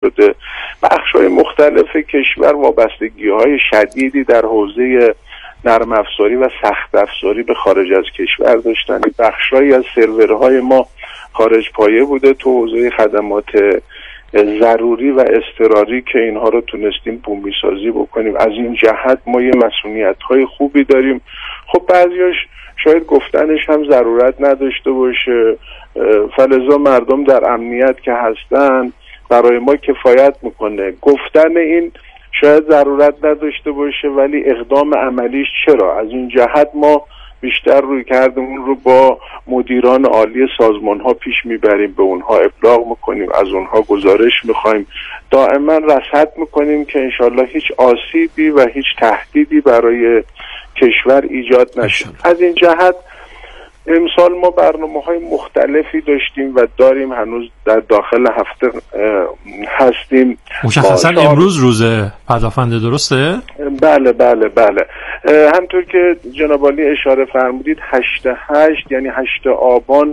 شده. بخش‌های مختلف کشور وابستگی‌های شدیدی در حوزه نرم افزاری و سخت افزاری به خارج از کشور داشتن. بخش‌هایی از سرورهای ما خارج پایه بوده تو حوزه خدمات ضروری و اضطراری که اینها رو تونستیم بومی سازی بکنیم. از این جهت ما یه مسئولیت‌های خوبی داریم. خب بعضیاش شاید گفتنش هم ضرورت نداشته باشه، فلذا مردم در امنیت که هستن برای ما کفایت میکنه. گفتن این شاید ضرورت نداشته باشه ولی اقدام عملیش چرا؟ از این جهت ما بیشتر روی کردمون رو با مدیران عالی سازمان ها پیش میبریم، به اونها ابلاغ میکنیم، از اونها گزارش میخوایم، دائما رصد میکنیم که انشالله هیچ آسیبی و هیچ تهدیدی برای کشور ایجاد نشه. از این جهت امسال ما برنامه‌های مختلفی داشتیم و داریم، هنوز در داخل هفته هستیم. مشخصا امروز روز پدافند درسته؟ بله بله بله، همطور که جناب عالی اشاره فرمودید 8/8 یعنی 8 آبان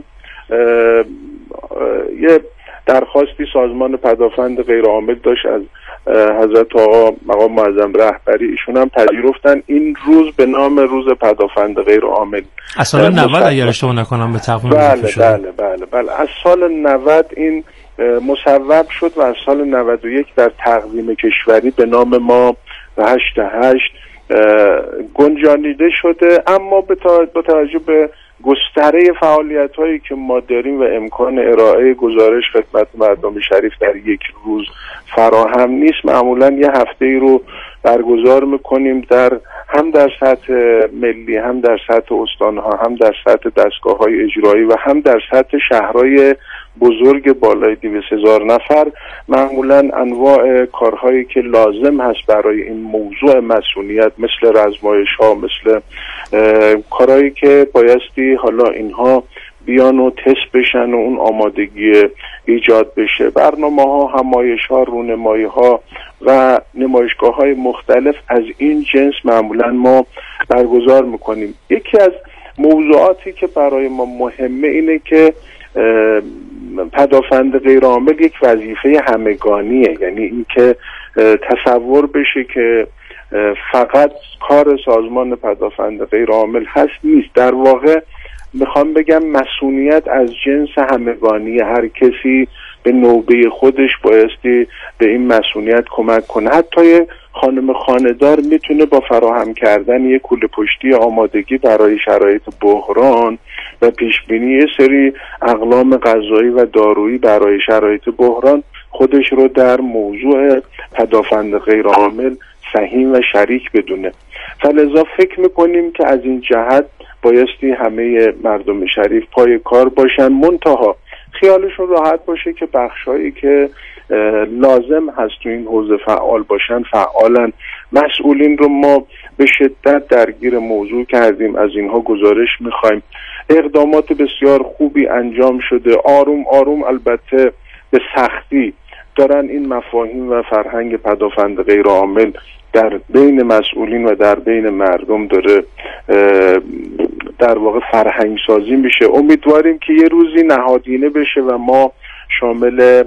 یه درخواستی سازمان پدافند غیرعامل داشت از حضرت آقا مقام معظم رهبری، ایشون هم پذیرفتن این روز به نام روز پدافند غیرعامل. از سال 90 اگر اشتباه نکنم به تقویم بله از سال 90 این مصوب شد و از سال 91 در تقویم کشوری به نام ما به 8/8 گنجانیده شده. اما با توجه به گستره فعالیت هایی که ما داریم و امکان ارائه گزارش خدمت مردم شریف در یک روز فراهم نیست، معمولا یه هفته ای رو برگزار میکنیم هم در سطح ملی، هم در سطح استانها، هم در سطح دستگاه های اجرایی و هم در سطح شهرهای بزرگ بالای 200,000 نفر. معمولا انواع کارهایی که لازم هست برای این موضوع مسئولیت، مثل رزمایش ها، مثل کارهایی که بایستی حالا اینها بیان و تست بشن و اون آمادگی ایجاد بشه، برنامه ها، همایش ها، رونمایی ها و نمایشگاه های مختلف از این جنس معمولا ما برگزار میکنیم. یکی از موضوعاتی که برای ما مهمه اینه که پدافند غیرعامل یک وظیفه همگانیه، یعنی این که تصور بشه که فقط کار سازمان پدافند غیرعامل هست نیست. در واقع میخوام بگم مسئولیت از جنس همگانی، هر کسی به نوبه خودش بایستی به این مسئولیت کمک کنه. حتی یه خانم خانه‌دار میتونه با فراهم کردن یک کوله پشتی آمادگی برای شرایط بحران و پیشبینی یه سری اقلام غذایی و دارویی برای شرایط بحران خودش رو در موضوع پدافند غیرعامل سهیم و شریک بدونه. فلذا فکر میکنیم که از این جهت بایستی همه مردم شریف پای کار باشن، منتها خیالشون راحت باشه که بخشایی که لازم هست تو این حوزه فعال باشن فعالن. مسئولین رو ما به شدت درگیر موضوع کردیم، از اینها گزارش میخوایم. اقدامات بسیار خوبی انجام شده، آروم آروم البته به سختی دارن این مفاهیم و فرهنگ پدافند غیرعامل در بین مسئولین و در بین مردم داره در واقع فرهنگ سازی میشه. امیدواریم که یه روزی نهادینه بشه و ما شامل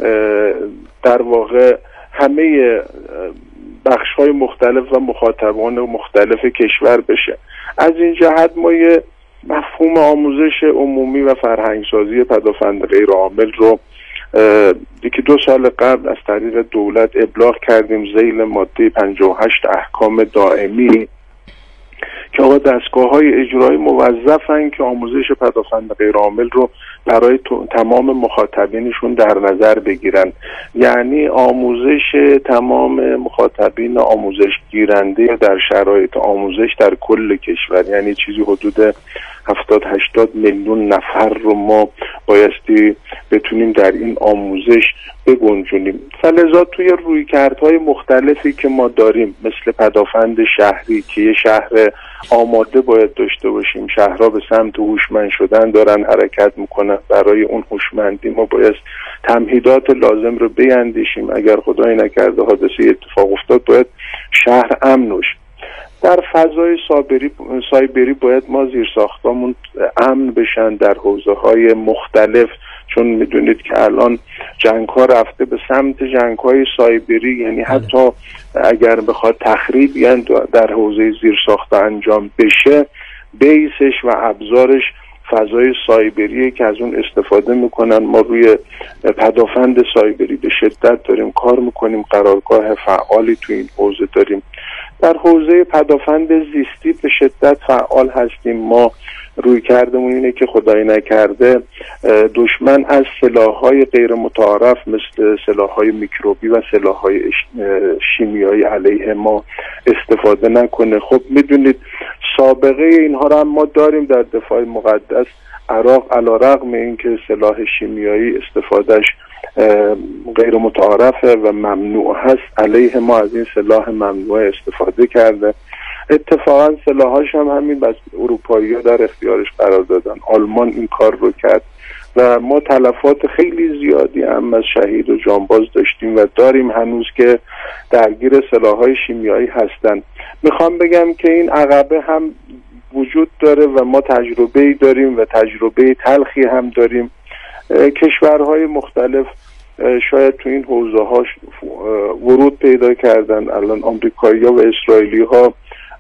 در واقع همه بخش‌های مختلف و مخاطبان مختلف کشور بشه. از این جهت ما یه مفهوم آموزش عمومی و فرهنگ سازی پدافند غیرعامل رو یکی 2 سال قبل از طریق دولت ابلاغ کردیم ذیل ماده 58 احکام دائمی که آقا دستگاه‌های اجرایی موظفن که آموزش پدافند غیرعامل رو برای تمام مخاطبینشون در نظر بگیرن. یعنی آموزش تمام مخاطبین آموزش گیرنده در شرایط آموزش در کل کشور، یعنی چیزی حدود 70-80 میلیون نفر رو ما بایستی بتونیم در این آموزش بگنجونیم. فلذا توی رویکردهای مختلفی که ما داریم، مثل پدافند شهری که یه شهر آماده باید داشته باشیم، شهرها به سمت هوشمند شدن دارن حرکت میکنن، برای اون هوشمندی ما باید تمهیدات لازم رو بیندیشیم. اگر خدای نکرده حادثه اتفاق افتاد باید شهر امن شه. در فضای سایبری باید ما زیرساختامون امن بشن در حوزه‌های مختلف، چون میدونید که الان جنگ ها رفته به سمت جنگ های سایبری، یعنی حتی اگر بخواد تخریب یعنی در حوزه زیرساخت انجام بشه، بیسش و ابزارش فضای سایبریه که از اون استفاده میکنن. ما روی پدافند سایبری به شدت داریم کار میکنیم، قرارگاه فعالی تو این حوزه داریم. در حوزه پدافند زیستی به شدت فعال هستیم. ما روی کردمون اینه که خدای نکرده دشمن از سلاح‌های غیر متعارف مثل سلاح‌های میکروبی و سلاح‌های شیمیایی علیه ما استفاده نکنه. خب میدونید سابقه اینها را ما داریم در دفاع مقدس عراق، علیرغم اینکه سلاح شیمیایی استفادهش غیر متعارفه و ممنوع هست، علیه ما از این سلاح ممنوع استفاده کرده. اتفاقا سلاحاش هم همین بس اروپایی‌ها در اختیارش قرار دادن. آلمان این کار رو کرد و ما تلفات خیلی زیادی هم از شهید و جانباز داشتیم و داریم هنوز که درگیر سلاح‌های شیمیایی هستن. میخوام بگم که این عقبه هم وجود داره و ما تجربه‌ای داریم و تجربه تلخی هم داریم. کشورهای مختلف شاید تو این حوزه ها ورود پیدا کردن. الان آمریکایی‌ها و اسرائیلی‌ها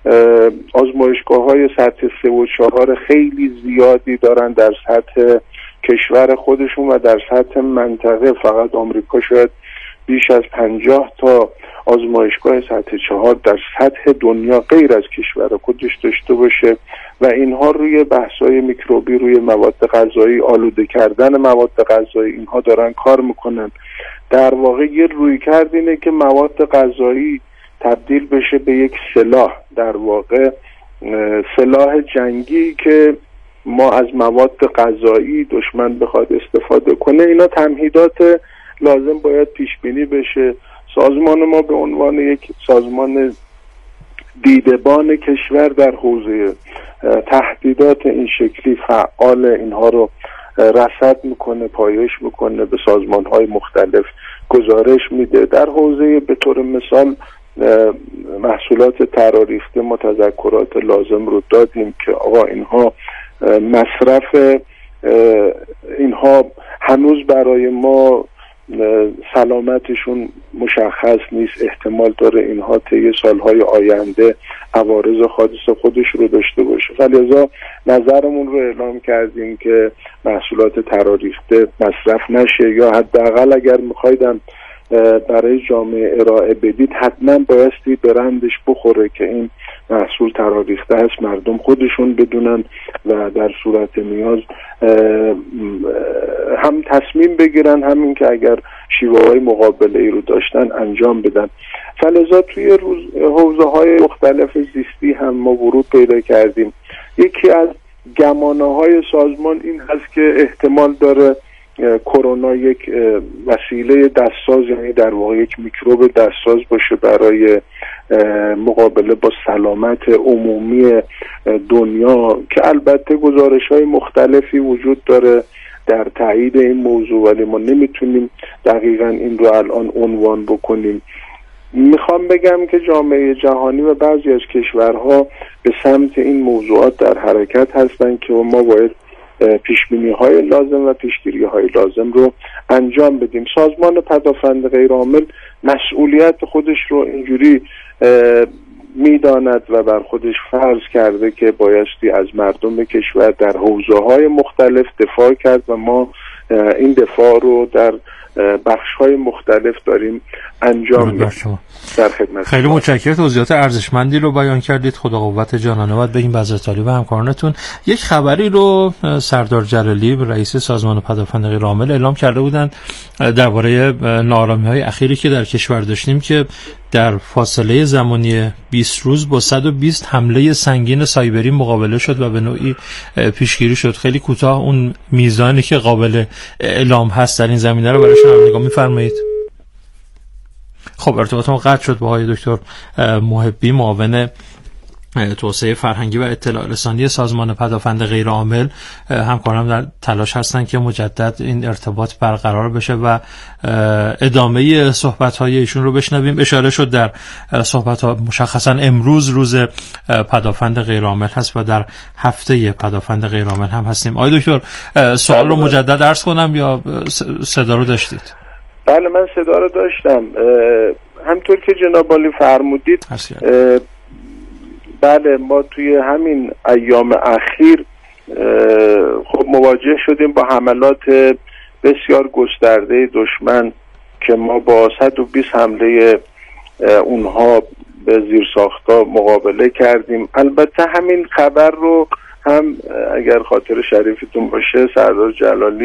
آزمایشگاه‌های سطح 3 و 4 خیلی زیادی دارن در سطح کشور خودشون و در سطح منطقه. فقط آمریکا شاید بیش از 50 تا آزمایشگاه سطح 4 در سطح دنیا غیر از کشور خودش داشته باشه و اینها روی بحث‌های میکروبی، روی مواد غذایی، آلوده کردن مواد غذایی، اینها دارن کار میکنن. در واقع یه رویکرد اینه که مواد غذایی تبدیل بشه به یک سلاح، در واقع سلاح جنگی که ما از مواد غذایی دشمن بخواد استفاده کنه. اینا تمهیدات لازم باید پیش بینی بشه. سازمان ما به عنوان یک سازمان دیدبان کشور در حوزه تهدیدات این شکلی فعال اینها رو رصد میکنه، پایش میکنه، به سازمان‌های مختلف گزارش میده. در حوزه به طور مثال محصولات تراریخته ما تذکرات لازم رو دادیم که آقا اینها مصرف اینها هنوز برای ما سلامتشون مشخص نیست، احتمال داره اینها طی سالهای آینده عوارض حادث خودش رو داشته باشه. فلذا نظرمون رو اعلام کردیم که محصولات تراریخته مصرف نشه، یا حداقل اگر میخوایدم برای جامعه ارائه بدید حتما بایستی برندش بخوره که این محصول تراریخته هست، مردم خودشون بدونن و در صورت نیاز هم تصمیم بگیرن، همین که اگر شیوه‌های مقابله ای رو داشتن انجام بدن. فلذا توی حوزه‌های مختلف زیستی هم ما ورود پیدا کردیم. یکی از گمانه‌های سازمان این هست که احتمال داره کرونا یک وسیله دستساز، یعنی در واقع یک میکروب دستساز باشه برای مقابله با سلامت عمومی دنیا، که البته گزارش‌های مختلفی وجود داره در تایید این موضوع، ولی ما نمیتونیم دقیقاً این رو الان عنوان بکنیم. میخوام بگم که جامعه جهانی و بعضی از کشورها به سمت این موضوعات در حرکت هستند که ما باید پیشبینی‌های لازم و پیشگیری‌های لازم رو انجام بدیم. سازمان پدافند غیرعامل مسئولیت خودش رو اینجوری میداند و بر خودش فرض کرده که بایستی از مردم کشور در حوزه‌های مختلف دفاع کرد و ما این دفاع رو در بخش‌های مختلف داریم انجام میدیم. در خدمت. خیلی متشکرم، توضیحات ارزشمندی رو بیان کردید. خدا قوت جانانه باید بگیم بذات عالی و همکارانتون. یک خبری رو سردار جلالی رئیس سازمان پدافند غیرعامل اعلام کرده بودند درباره ناآرامی‌های اخیری که در کشور داشتیم که در فاصله زمانی 20 روز با 120 حمله سنگین سایبری مقابله شد و به نوعی پیشگیری شد. خیلی کوتاه اون میزانی که قابل اعلام هست در این زمینه رو برای شما نگاه می‌فرمایید. خب ارتباط ما قطع شد با آقای دکتر محبی، معاون توسعه فرهنگی و اطلاع رسانی سازمان پدافند غیرعامل همکاران در تلاش هستند که مجدد این ارتباط برقرار بشه و ادامه صحبت‌های ایشون رو بشنویم. اشاره شد در صحبت‌ها مشخصا امروز روز پدافند غیرعامل هست و در هفته پدافند غیرعامل هم هستیم. آقای دکتر سوال رو مجدد عرض کنم یا صدا رو داشتید؟ بله من صدا رو داشتم. همطور که جناب عالی فرمودید بله ما توی همین ایام اخیر خب مواجه شدیم با حملات بسیار گسترده دشمن که ما با 120 حمله اونها به زیرساخت‌ها مقابله کردیم. البته همین خبر رو هم اگر خاطر شریفتون باشه سردار جلالی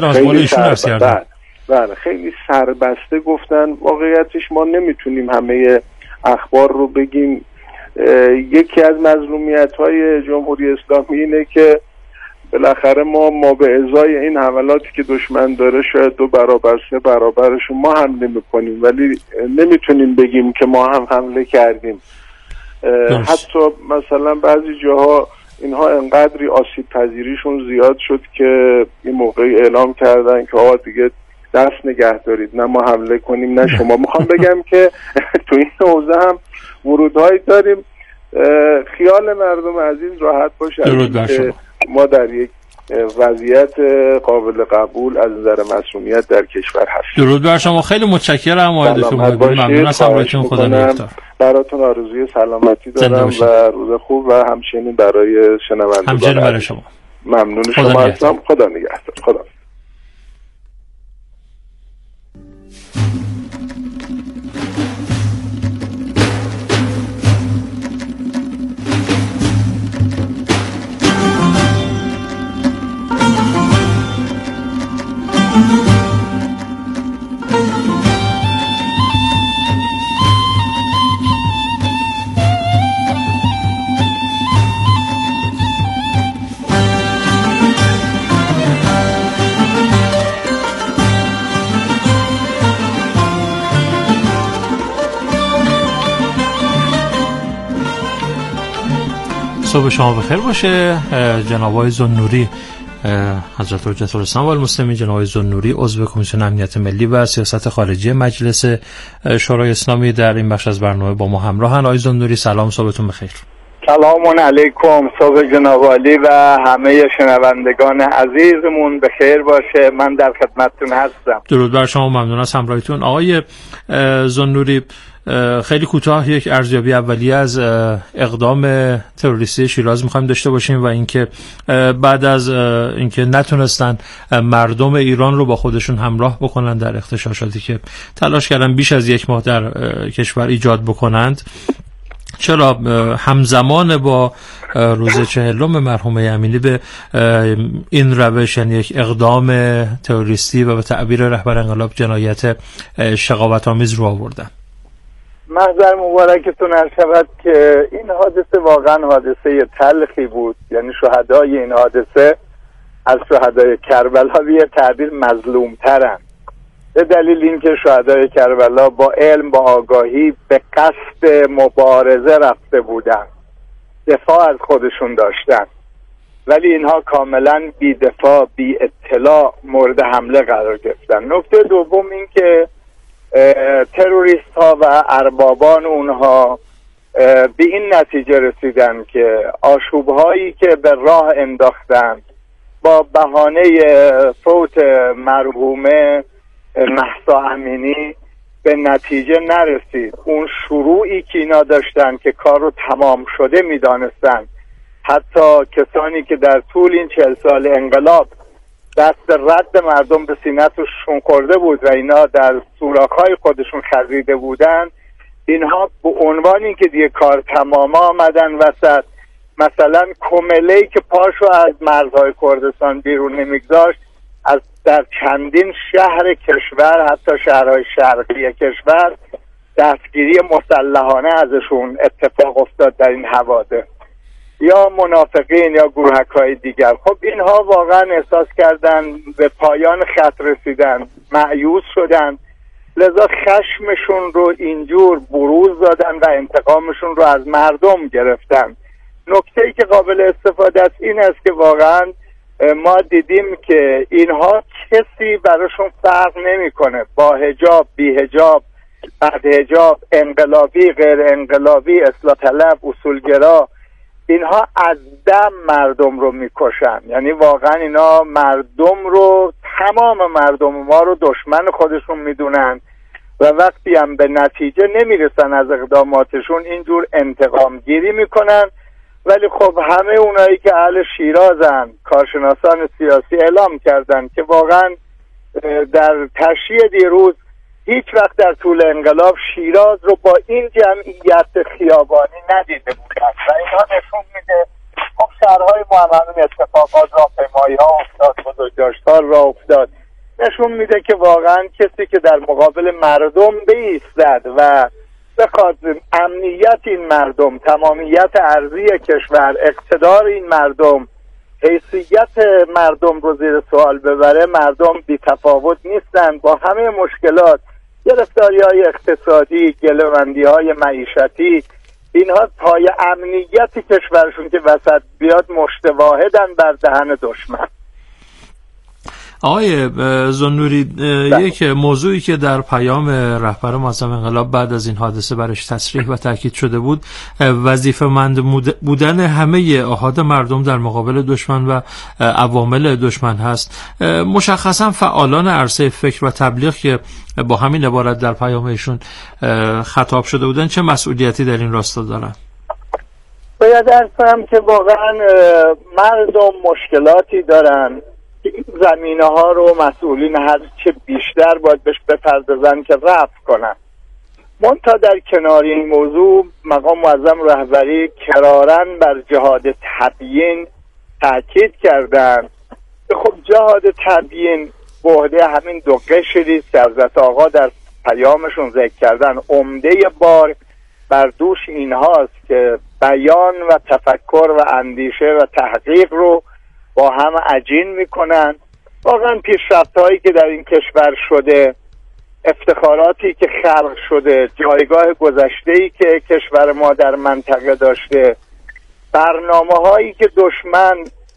بله خیلی سربسته گفتن. واقعیتش ما نمیتونیم همه اخبار رو بگیم. یکی از مظلومیت‌های جمهوری اسلامی اینه که بالاخره ما به ازای این حملاتی که دشمن داره شاید 2 برابر 3 برابرش ما حمله میکنیم، ولی نمیتونیم بگیم که ما هم حمله کردیم. حتی مثلا بعضی جاها اینها انقدری آسیب پذیریشون زیاد شد که این موقعی اعلام کردن که آقا دیگه دست نگه دارید، نه ما حمله کنیم نه شما. میخوام بگم که تو این حوزه هم ورودهایی داریم. خیال مردم عزیز راحت باشه که ما در یک وضعیت قابل قبول از نظر مسئولیت در کشور هستیم. درود بر شما. خیلی متشکرم آقای دکتر. ممنون از همراهیتون. خدا نگهدار. براتون آرزوی سلامتی دارم و روز خوب و همچنین برای شنوندگان. همچنین برای شما. ممنون شما هستم. خدا نگهدار. خدا. صبح شما بخیر باشه. جناب آقای ذوالنوری حضرت حجت الاسلام و المسلمین، جناب آقای ذوالنوری عضو کمیسیون امنیت ملی و سیاست خارجی مجلس شورای اسلامی در این بخش از برنامه با ما همراهن. آقای ذوالنوری سلام، صبحتون بخیر. سلام علیکم، صبح جناب عالی و همه شنوندگان عزیزمون بخیر باشه. من در خدمتتون هستم. درود بر شما، ممنون از همراهیتون. آقای ذوالنوری خیلی کوتاه یک ارزیابی اولیه از اقدام تروریستی شیراز می‌خوایم داشته باشیم و اینکه بعد از اینکه نتونستن مردم ایران رو با خودشون همراه بکنن در اغتشاشاتی که تلاش کردن بیش از 1 ماه در کشور ایجاد بکنند، چرا همزمان با روز 40 مرحومه امینی به این روش، یعنی یک اقدام تروریستی و به تعبیر رهبر انقلاب جنایت شقاوت‌آمیز رو آوردن؟ محضر مبارکتون عرض شود که این حادثه واقعا حادثه تلخی بود. یعنی شهدای این حادثه از شهدای کربلا به تعبیر مظلوم ترن، به دلیل اینکه شهدای کربلا با علم، با آگاهی به قصد مبارزه رفته بودن، دفاع از خودشون داشتن، ولی اینها کاملا بی دفاع، بی اطلاع مورد حمله قرار گرفتن. نکته دوم این که تروریست ها و اربابان اونها به این نتیجه رسیدن که آشوب هایی که به راه انداختن با بهانه فوت مرحومه مهسا امینی به نتیجه نرسید. اون شروعی که اینا داشتن که کار رو تمام شده میدانستن. حتی کسانی که در طول این 40 سال انقلاب دست رد مردم به سینه‌شون خورده بود و اینا در سوراخ‌های خودشون خزیده بودن، اینها به عنوانی که دیگه کار تمام آمدن وسط، مثلا کمله‌ای که پاشو از مرزهای کردستان بیرون نمیگذاشت، از در چندین شهر کشور، حتی شهرهای شرقی کشور، دستگیری مسلحانه ازشون اتفاق افتاد در این حوادث، یا منافقین یا گروهک‌های دیگر. خب اینها واقعا احساس کردن به پایان خط رسیدن، مایوس شدن، لذا خشمشون رو اینجور بروز دادن و انتقامشون رو از مردم گرفتن. نکته‌ای که قابل استفاده است این است که واقعا ما دیدیم که اینها کسی براشون فرق نمیکنه، با حجاب، بی حجاب، بعد حجاب، انقلابی، غیر انقلابی، اصلاح طلب، اصولگرا، اینها از دم مردم رو میکشن. یعنی واقعا اینا مردم رو، تمام مردم ما رو دشمن خودشون میدونن و وقتی هم به نتیجه نمیرسن از اقداماتشون اینجور انتقام گیری میکنن. ولی خب همه اونایی که اهل شیرازن، کارشناسان سیاسی اعلام کردن که واقعا در تشییع دیروز هیچ وقت در طول انقلاب شیراز رو با این جمعیت خیابانی ندیده بودن و اینها نشون میده خب شهرهای ما هم همین اتفاقات، راهپیمایی ها افتاد، بزرگداشت‌ها راه افتاد، نشون میده که واقعا کسی که در مقابل مردم بایستد و بخواد امنیت این مردم، تمامیت ارضی کشور، اقتدار این مردم، حیثیت مردم رو زیر سوال ببره، مردم بی تفاوت نیستن. با همه مشکلات، گرفتاری‌های اقتصادی، گله‌بندی‌های معیشتی، اینها پای امنیت کشورشون که وسط بیاد مشت واحدن بر دهن دشمن. آقای ذوالنوری، یک موضوعی که در پیام رهبر معظم انقلاب بعد از این حادثه برش تصریح و تاکید شده بود، وظیفه‌مند بودن همه احاد مردم در مقابل دشمن و عوامل دشمن هست. مشخصا فعالان عرصه فکر و تبلیغ که با همین عبارت در پیامشون خطاب شده بودن چه مسئولیتی در این راستا دارن؟ باید عرض کنم که واقعا مردم مشکلاتی دارن که این زمینه ها رو مسئولین هر چه بیشتر باید بهش بپردازن که رفع کنن. منتها در کنار این موضوع مقام معظم رهبری کرارن بر جهاد تبیین تاکید کردن. خب جهاد تبیین به عهده همین دو قشری که حضرت آقا در پیامشون ذکر کردن، عمده بار بر دوش اینهاست که بیان و تفکر و اندیشه و تحقیق رو با هم عجین میکنن. واقعا پیشرفت‌هایی که در این کشور شده، افتخاراتی که خلق شده، جایگاه گذشته‌ای که کشور ما در منطقه داشته، برنامه‌هایی که دشمن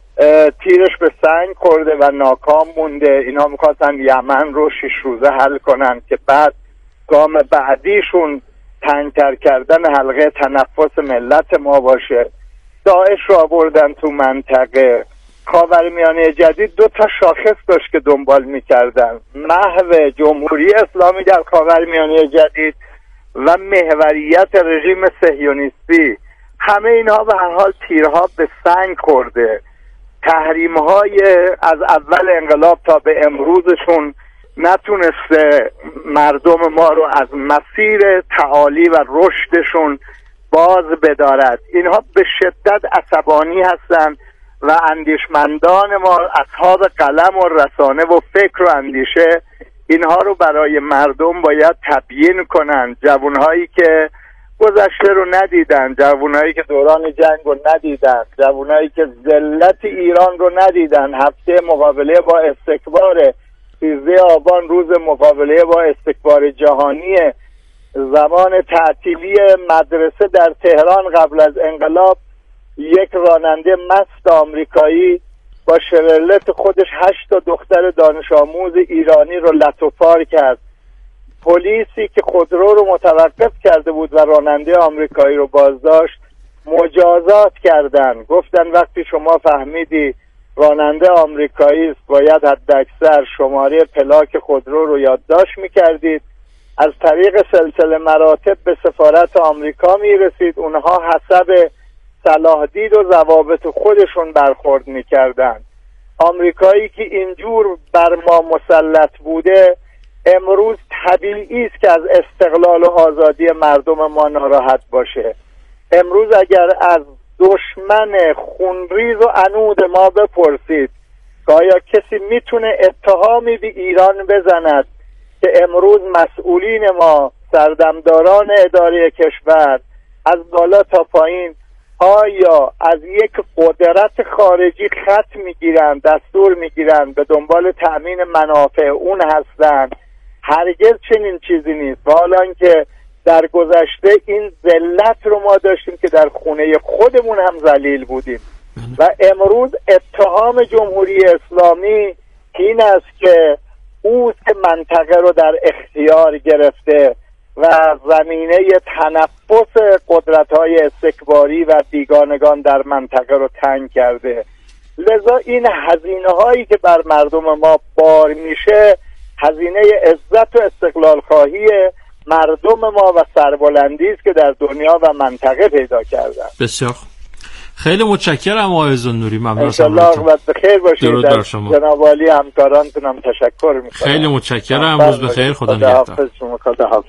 تیرش به سنگ خورده و ناکام مونده، اینا می‌خواستن یمن رو 6 روزه حل کنن که بعد گام بعدیشون تنگ‌تر کردن حلقه تنفس ملت ما باشه. داعش رو آوردن تو منطقه. خاورمیانه جدید 2 تا شاخص داشت که دنبال میکردن: محو جمهوری اسلامی در خاورمیانه جدید و محوریت رژیم صهیونیستی. همه اینها به هر حال تیرها به سنگ خورده. تحریم‌های از اول انقلاب تا به امروزشون نتونسته مردم ما رو از مسیر تعالی و رشدشون باز بدارد. اینها به شدت عصبانی هستند و اندیشمندان ما، اصحاب قلم و رسانه و فکر و اندیشه، اینها رو برای مردم باید تبیین کنن. جوانهایی که گذشته رو ندیدن، جوانهایی که دوران جنگ رو ندیدن، جوانهایی که ذلت ایران رو ندیدن. هفته مقابله با استکبار 13 آبان روز مقابله با استکبار جهانی، زمان تعطیلی مدرسه در تهران قبل از انقلاب، یک راننده مست آمریکایی با شورلت خودش 8 تا دختر دانش آموز ایرانی رو لت و پار کرد. پلیسی که خودرو رو متوقف کرده بود و راننده آمریکایی رو بازداشت، مجازات کردن. گفتن وقتی شما فهمیدی راننده آمریکایی است باید حداکثر شماره پلاک خودرو رو یادداشت می‌کردید. از طریق سلسله مراتب به سفارت آمریکا می‌رسید. اونها حسب صلاح دید و ضوابط خودشون برخورد می‌کردن. آمریکایی که اینجور بر ما مسلط بوده، امروز طبیعی است که از استقلال و آزادی مردم ما ناراحت باشه. امروز اگر از دشمن خونریز و عنود ما بپرسید که آیا کسی میتونه اتهامی به ایران بزند که امروز مسئولین ما، سردمداران اداره کشور از بالا تا پایین، آیا از یک قدرت خارجی خط میگیرن، دستور میگیرن، به دنبال تأمین منافع اون هستن، هرگز چنین چیزی نیست. و حالا که در گذشته این ذلت رو ما داشتیم که در خونه خودمون هم ذلیل بودیم و امروز اتهام جمهوری اسلامی این است که اوست که منطقه رو در اختیار گرفته و زمینه تنفس قدرت‌های استکباری و بیگانگان در منطقه رو تنگ کرده. لذا این هزینه‌هایی که بر مردم ما بار میشه هزینه عزت و استقلال خواهی مردم ما و سربلندی است که در دنیا و منطقه پیدا کردن. بسیار خیلی متشکرم آقای ذوالنوری، ممنون. انشالله عاقبت بخیر باشید. در شما جناب عالی همکارانتونم تشکر می‌کنم. خیلی متشکرم. روز بخیر. خدا نگهدار. خدا حافظ.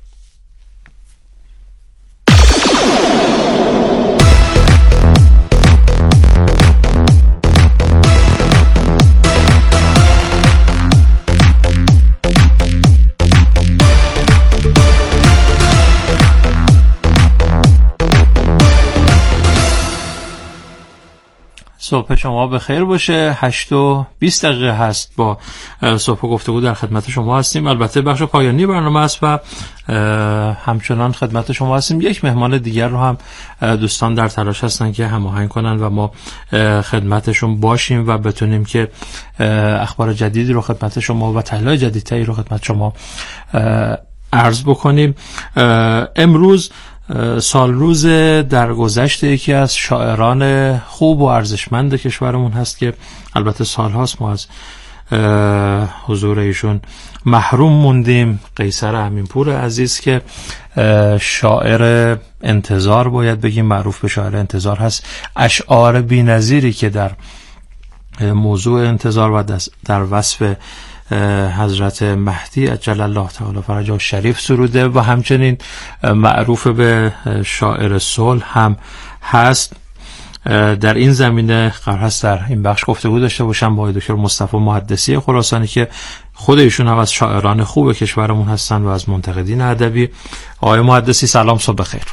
صبح شما بخیر باشه. 8:20 هست. با صبح گفتگو در خدمت شما هستیم. البته بخش پایانی برنامه است و همچنان خدمت شما هستیم. یک مهمان دیگر رو هم دوستان در تلاش هستن که هماهنگ کنن و ما خدمتشون باشیم و بتونیم که اخبار جدیدی رو خدمت شما و تحلیل جدیدتری رو خدمت شما عرض بکنیم. امروز سال روز درگذشت یکی از شاعران خوب و ارزشمند کشورمون هست که البته سالهاست ما از حضور ایشون محروم موندیم. قیصر امینپور عزیز که شاعر انتظار باید بگیم، معروف به شاعر انتظار هست. اشعار بی‌نظیری که در موضوع انتظار و در وصف حضرت مهدی عجل الله تعالی فرجه شریف سروده و همچنین معروف به شاعر صلح هم هست. در این زمینه قرار هست در این بخش گفتگو داشته باشم با دکتر مصطفی محدثی خراسانی که خود ایشون هم از شاعران خوب کشورمون هستن و از منتقدین ادبی. آقای محدثی سلام، صبح بخیر.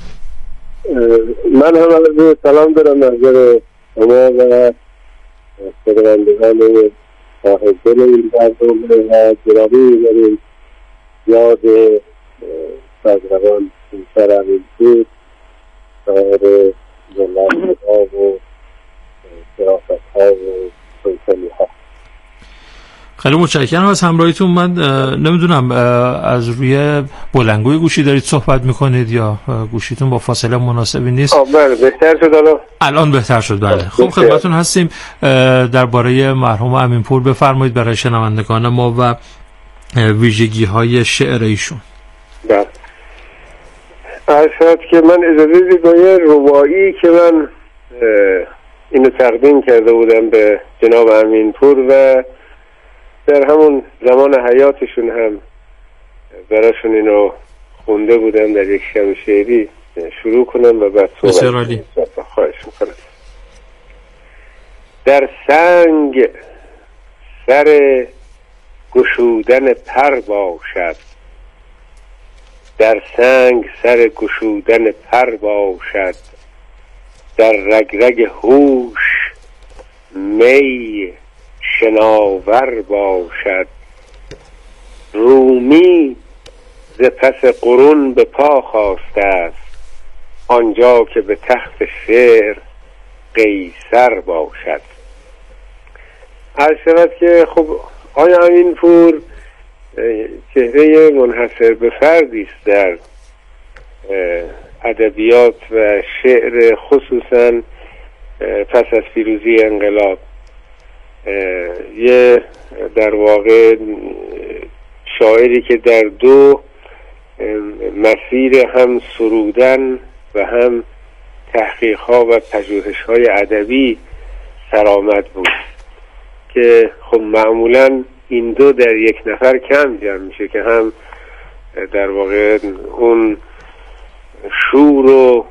من هم سلام دارم نظر شما و شنوندگان صاحب دل این برنامه و گرامی داریم یاد سازروان قیصر امینپور شاعر جلال‌ها و شرافت‌ها و سلطانی‌ها. خیلی متشکرم از همراهیتون. من نمیدونم از روی بلندگوی گوشی دارید صحبت میکنید یا گوشیتون با فاصله مناسبی نیست؟ بله بهتر شد الان بهتر شد. بله خب خدمتتون هستیم. درباره مرحوم امینپور بفرمایید برای شنوندگان ما و ویژگی های شعر ایشون. بله ارشد که من اجازه بدید با یه رباعی که من اینو تقدیم کرده بودم به جناب امینپور و در همون زمان حیاتشون هم براشون اینو خونده بودم در یک شب شعری شروع کنم و بعد صحبت خواهش میکنم. در سنگ سر گشودن پر باشد، در سنگ سر گشودن پر باشد، در رگ رگ هوش می شناور باشد. رومی ز پس قرون به پا خاسته است، آنجا که به تخت شعر قیصر باشد. عرض شود که خب آقای امینپور چهره منحصر به فردی است در ادبیات و شعر، خصوصا پس از پیروزی انقلاب. یه در واقع شاعری که در دو مسیر هم سرودن و هم تحقیق‌ها و پژوهش‌های ادبی سرآمد بود که خب معمولاً این دو در یک نفر کم جمع میشه که هم در واقع اون شور و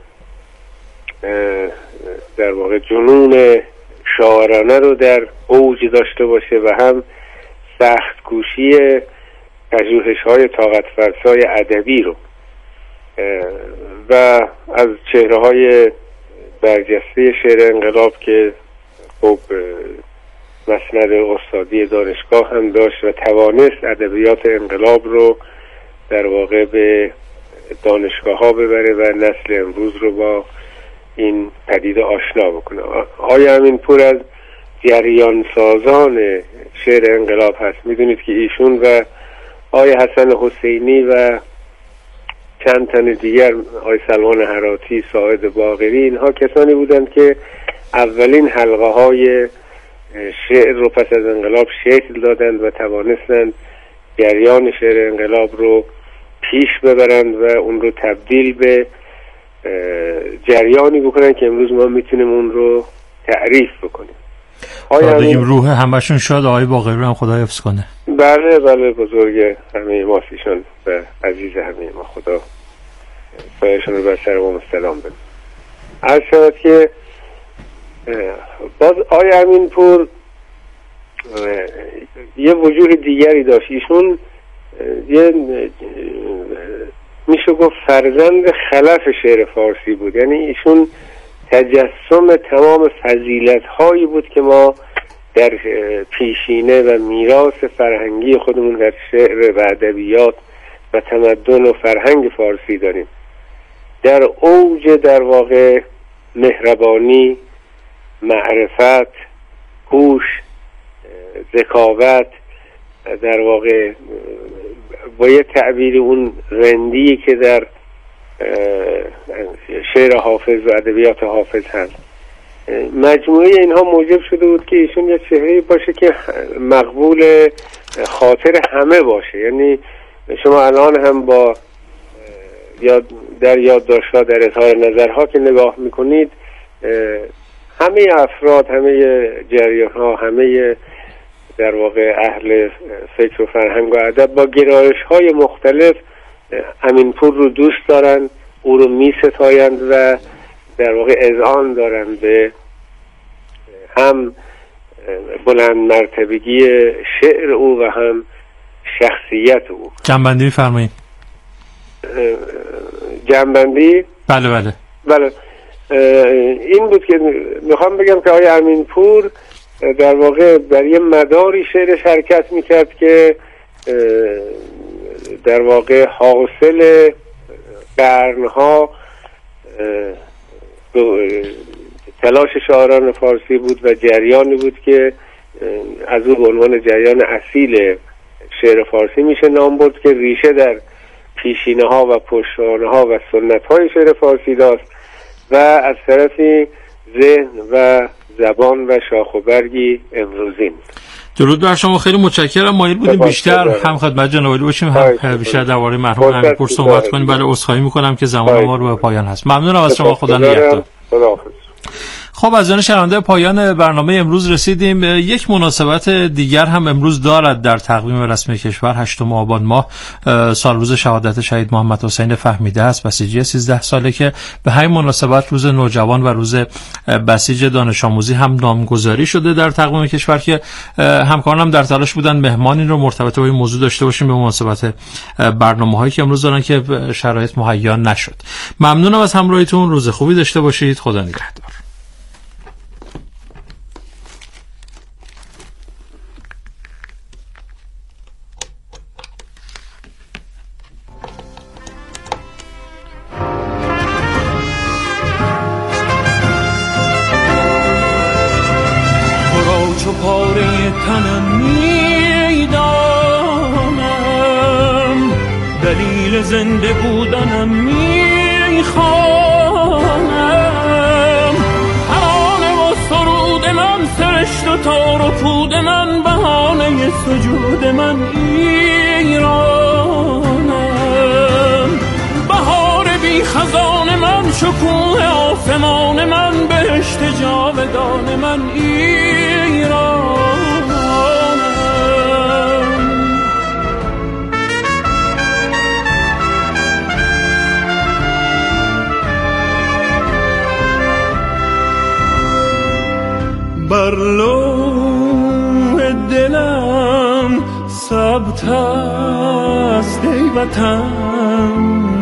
در واقع جنون شاعرانه رو در اوج داشته باشه و هم سخت کوشی پژوهش‌های طاقت فرسای ادبی رو و از چهره‌های برجسته شعر انقلاب که خب مسند استادی دانشگاه هم داشت و توانست ادبیات انقلاب رو در واقع به دانشگاه ها ببره و نسل امروز رو با این پدیده آشنا بکنه. آقای امینپور از جریان سازان شعر انقلاب هست. میدونید که ایشون و آقای حسن حسینی و چند تن دیگر، آقای سلمان هراتی، ساعد باقری، اینها کسانی بودند که اولین حلقه های شعر رو پس از انقلاب شکل دادند و توانستند جریان شعر انقلاب رو پیش ببرند و اون رو تبدیل به جریانی بکنن که امروز ما میتونیم اون رو تعریف بکنیم. بگیم روح همشون شاد، آقای باقری رو هم خدا حفظ کنه. بله بله، بزرگ همه ما ایشون و عزیز همه ما، خدا سایشون رو بر سر ما سلام بده. عرض شود که باز آقای امینپور یه وجوه دیگری داشت. ایشون یه میشه گفت فرزند خلف شعر فارسی بود. یعنی ایشون تجسم تمام فضیلت هایی بود که ما در پیشینه و میراث فرهنگی خودمون در شعر و ادبیات و تمدن و فرهنگ فارسی داریم. در اوج در واقع مهربانی، معرفت، هوش، ذکاوت، در واقع با یه تعبیر اون رندی که در شعر حافظ و ادبیات حافظ هست، مجموعه اینها موجب شده بود که ایشون یک چهره باشه که مقبول خاطر همه باشه. یعنی شما الان هم با در یادداشت‌ها، در اظهار نظرها که نگاه میکنید، همه افراد، همه جریان‌ها، همه در واقع اهل فکر و فرهنگ و ادب با گرایش‌های مختلف امینپور رو دوست دارن، او رو می‌ستایند و در واقع اذعان دارن به هم بلند مرتبگی شعر او و هم شخصیت او. جنبندی می‌فرمایید. جنبندی؟ بله. این بود که میخوام بگم که آقای امینپور در واقع در یه مداری شعر شرکت میکرد که در واقع حاصل قرنها تلاش شاعران فارسی بود و جریانی بود که از او به عنوان جریان اصیل شعر فارسی میشه نام برد، که ریشه در پیشینه ها و پشتوانه ها و سنت های شعر فارسی داشت و از طرفی ذهن و زبان و شاخ و برگی امروزین. درود بر شما، خیلی متشکرم. مایل بودیم بیشتر هم خدمت جناب عالی باشیم، هم بیشتر درباره مرحوم امینپور صحبت کنیم. بله، عذرخواهی میکنم که زمان ما رو به پایان هست. ممنونم از شما. خدا نگهدار. خب، از جان شنونده پایان برنامه امروز رسیدیم. یک مناسبت دیگر هم امروز دارد در تقویم رسمی کشور. 8 آبان ماه سال روز شهادت شهید محمد حسین فهمیده است، بسیجی 13 ساله، که به همین مناسبت روز نوجوان و روز بسیج دانش آموزی هم نامگذاری شده در تقویم کشور، که همکارانم در تلاش بودن مهمانی رو مرتبط با این موضوع داشته باشیم به مناسبت برنامه‌هایی که امروز دارن که شرایط مهیا نشد. ممنونم از همراهیتون. روز خوبی داشته باشید. خدا نگهدار. زنده بودنم میخوانم، ترانه و سرود من، سرشت و تار و پود من، بهانه سجود من ایرانم. بهار بی خزان من، شکوه آسمان من، بهشت جاودان من ایرانم. بر لوح دلم ثبت است ای وطن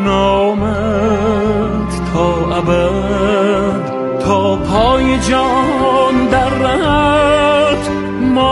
نامت، تا ابد تا پای جان در رهت ما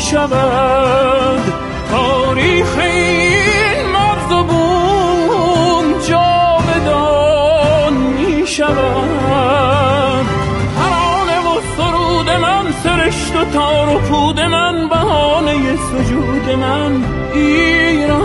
شود، تاریخ این مرز و بوم جاودان می شود. ترانه و سرود من، سرشت و تار و پود من، بهانه سجود من ایران.